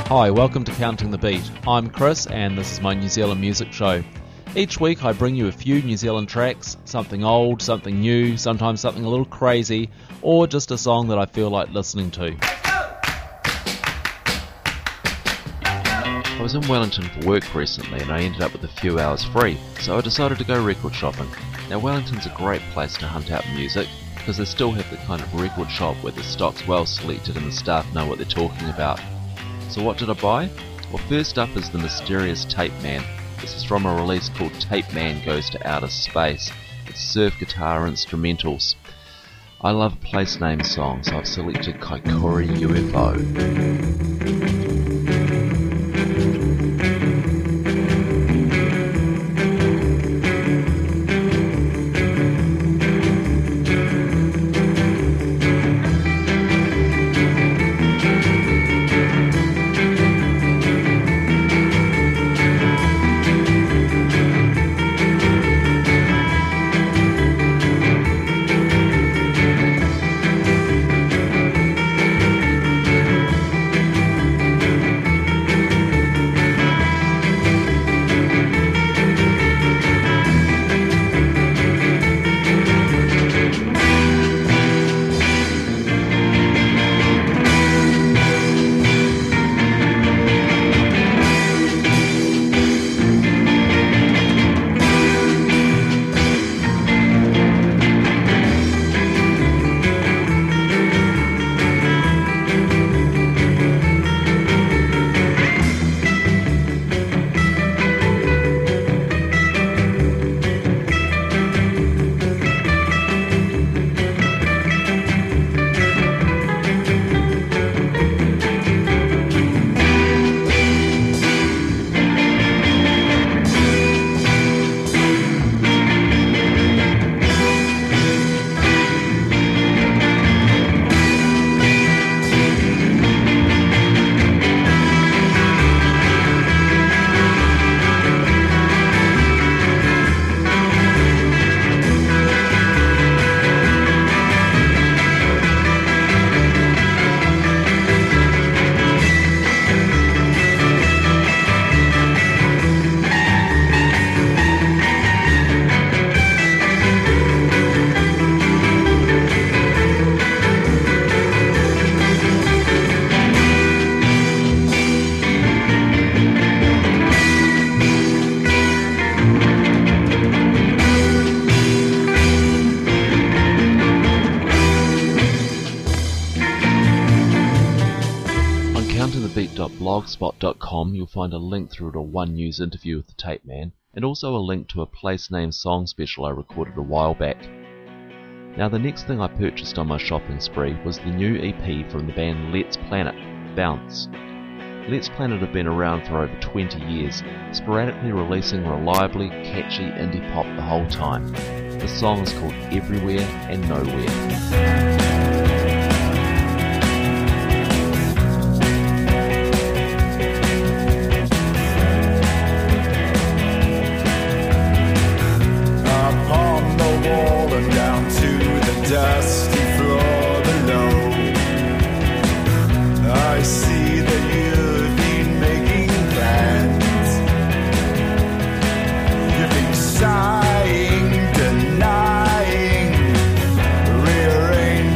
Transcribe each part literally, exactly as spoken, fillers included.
Hi, welcome to Counting the Beat. I'm Chris and this is my New Zealand music show. Each week I bring you a few New Zealand tracks, something old, something new, sometimes something a little crazy, or just a song that I feel like listening to. I was in Wellington for work recently and I ended up with a few hours free, so I decided to go record shopping. Now Wellington's a great place to hunt out music, because they still have the kind of record shop where the stock's well selected and the staff know what they're talking about. So what did I buy? Well, first up is the mysterious Tape Man. This is from a release called Tape Man Goes to Outer Space. It's surf guitar instrumentals. I love place name songs, so I've selected Kaikoura U F O. counting the beat dot blogspot dot com you'll find a link through to a One News interview with the Tape Man, and also a link to a place name song special I recorded a while back. Now the next thing I purchased on my shopping spree was the new E P from the band Let's Planet, Bounce. Let's Planet have been around for over twenty years, sporadically releasing reliably catchy indie pop the whole time. The song is called Everywhere and Nowhere. Dusty floor below, I see that you've been making plans. You've been sighing, denying, rearranging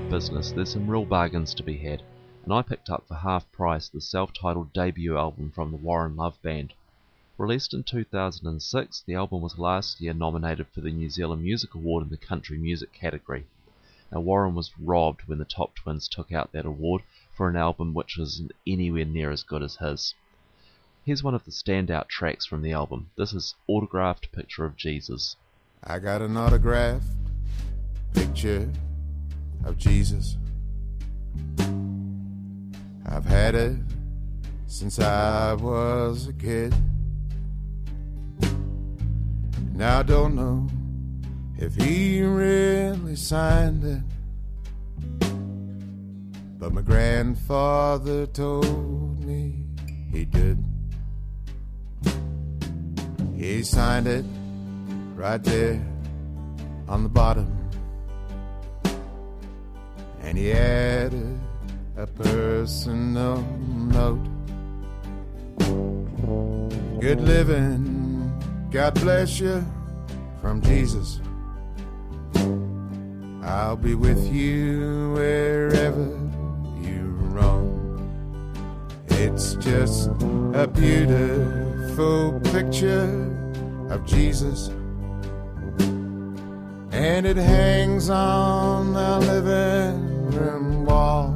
business, there's some real bargains to be had, and I picked up for half price the self-titled debut album from the Warren Love Band. Released in two thousand six, the album was last year nominated for the New Zealand Music Award in the country music category. Now, Warren was robbed when the Top Twins took out that award for an album which isn't anywhere near as good as his. Here's one of the standout tracks from the album. This is Autographed Picture of Jesus. I got an autographed picture of Jesus. I've had it since I was a kid. Now I don't know if he really signed it, but my grandfather told me he did. He signed it right there on the bottom, and he added a personal note. Good living, God bless you, from Jesus. I'll be with you wherever you roam. It's just a beautiful picture of Jesus, and it hangs on our living room wall.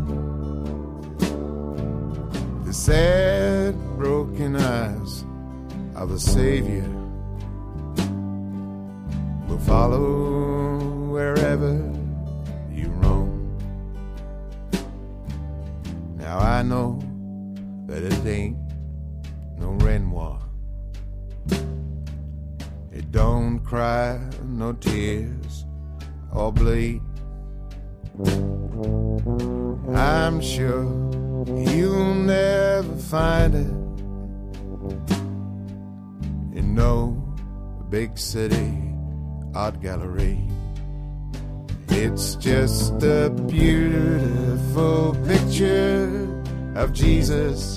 The sad, broken eyes of the Savior will follow wherever you roam. Now I know that it ain't no Renoir. It don't cry no tears or bleed. I'm sure you'll never find it in no big city art gallery. It's just a beautiful picture of Jesus,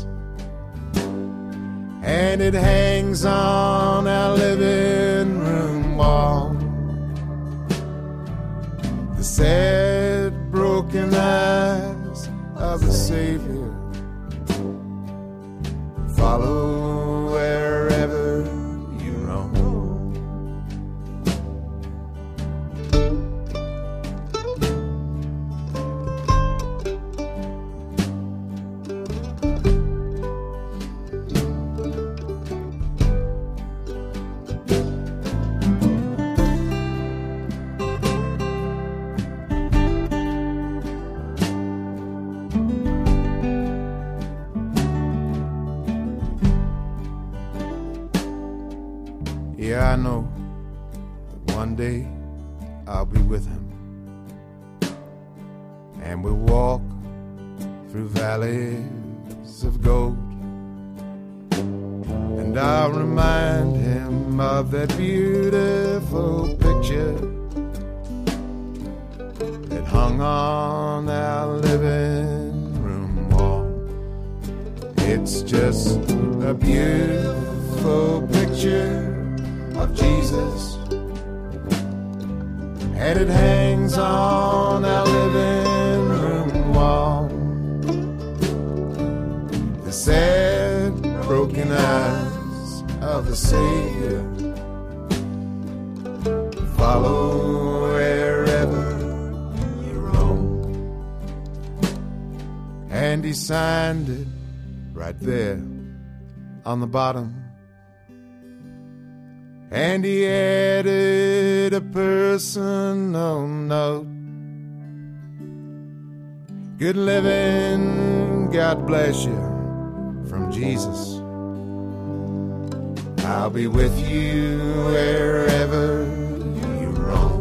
and it hangs on our living room wall. The sad, broken eyes of the Savior follow wherever you roam. Yeah, I know that one day I'll be with him, and we'll walk through valleys of gold, and I'll remind him of that beautiful picture that hung on our living room wall. It's just a beautiful picture of Jesus, and it hangs on our living room wall. The sad, broken eyes of the Savior follow wherever you roam, and he signed it right there on the bottom, and he added a personal note. Good living, God bless you, from Jesus. I'll be with you wherever you roam.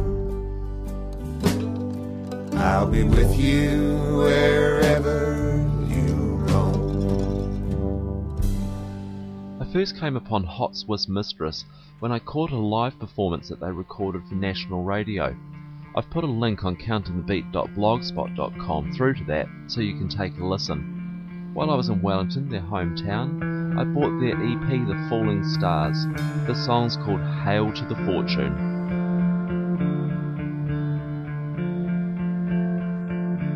I'll be with you wherever you roam. I first came upon Hot Swiss Mistress when I caught a live performance that they recorded for national radio. I've put a link on counting the beat dot blogspot dot com through to that so you can take a listen. While I was in Wellington, their hometown, I bought their E P The Falling Stars. The song's called Hail to the Fortune.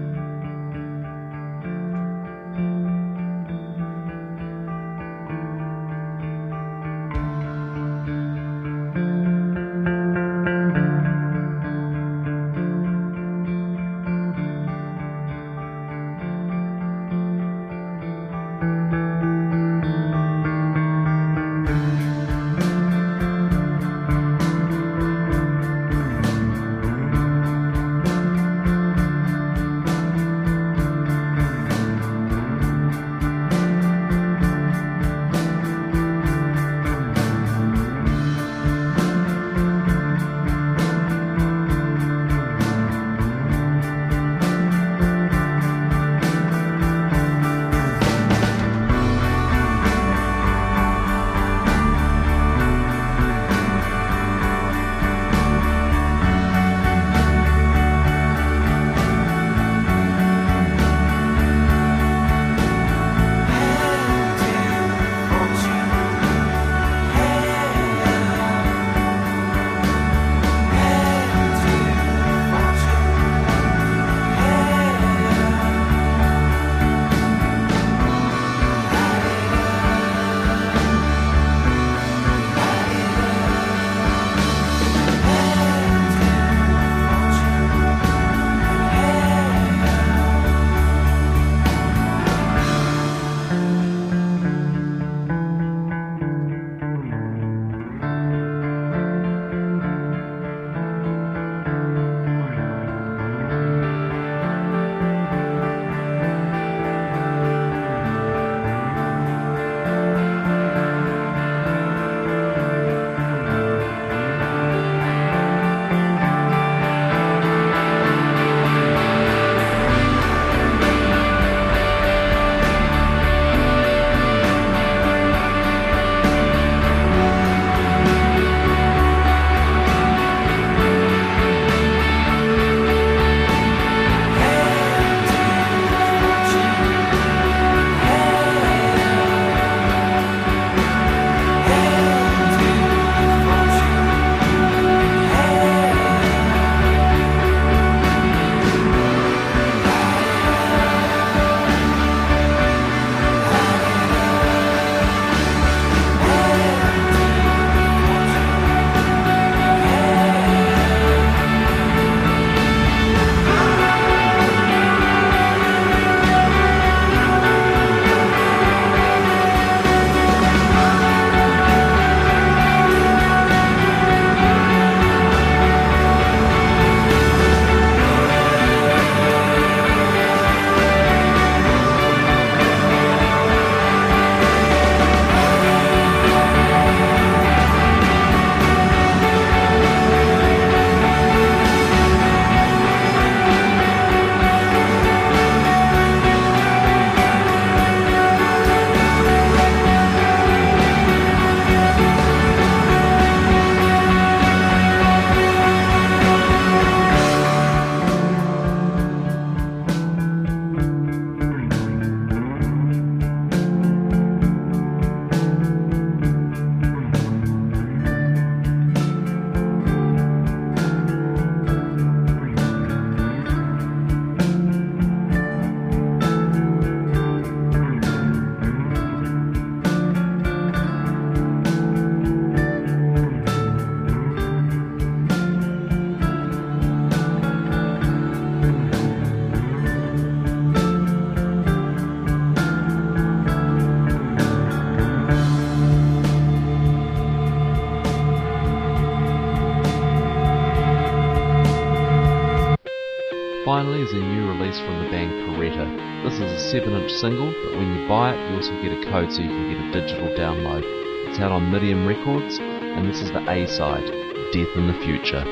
finally is a new release from the band Coretta. This is a seven inch single, but when you buy it you also get a code so you can get a digital download. It's out on Midian Records, and this is the A side, Death in the Future.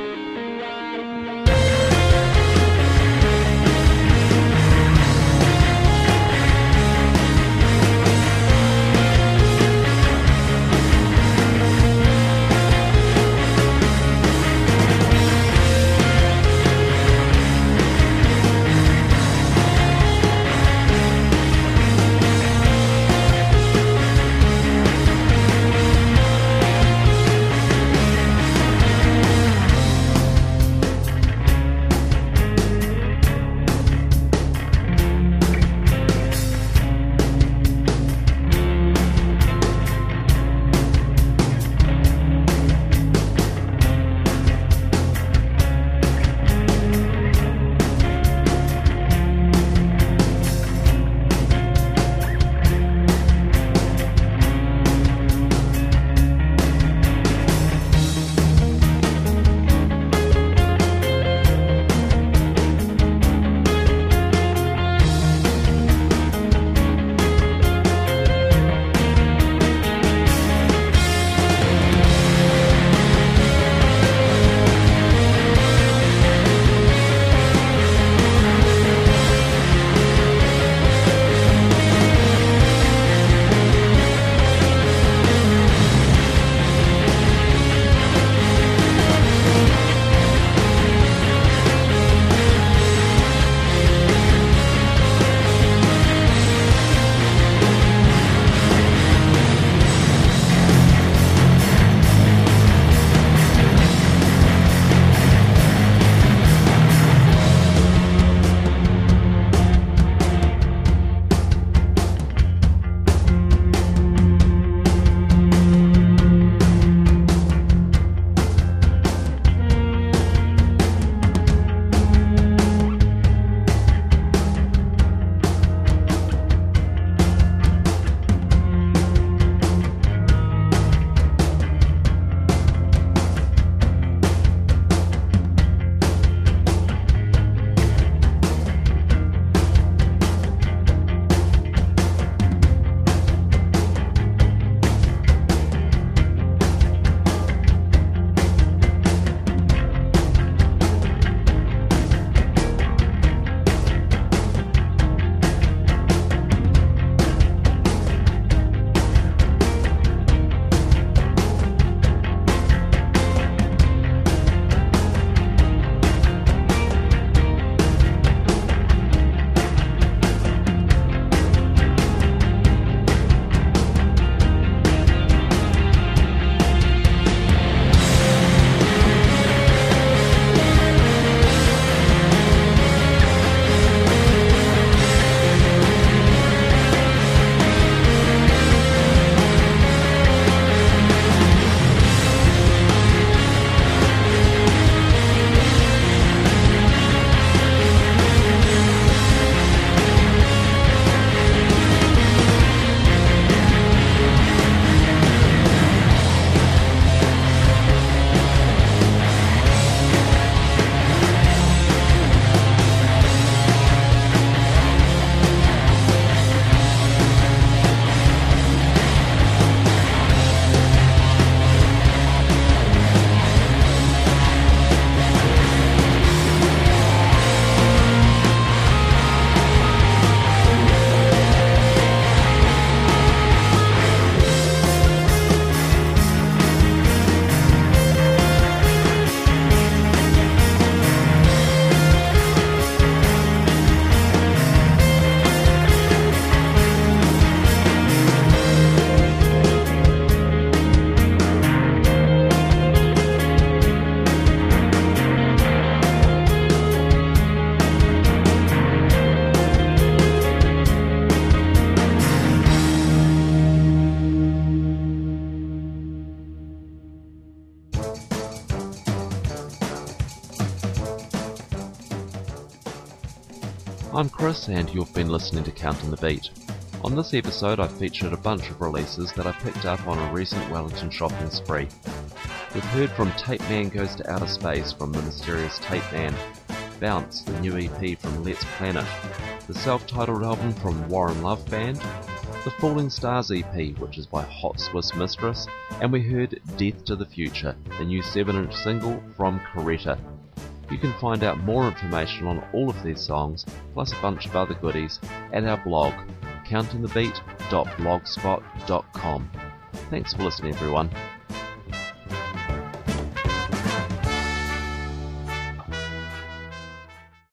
I'm Chris and you've been listening to Counting the Beat. On this episode I've featured a bunch of releases that I picked up on a recent Wellington shopping spree. We've heard from Tape Man Goes to Outer Space from the mysterious Tape Man, Bounce, the new E P from Let's Planet, the self-titled album from Warren Love Band, the Falling Stars E P, which is by Hot Swiss Mistress, and we heard Death to the Future, the new seven inch single from Coretta. You can find out more information on all of these songs, plus a bunch of other goodies, at our blog, counting the beat dot blogspot dot com. Thanks for listening, everyone.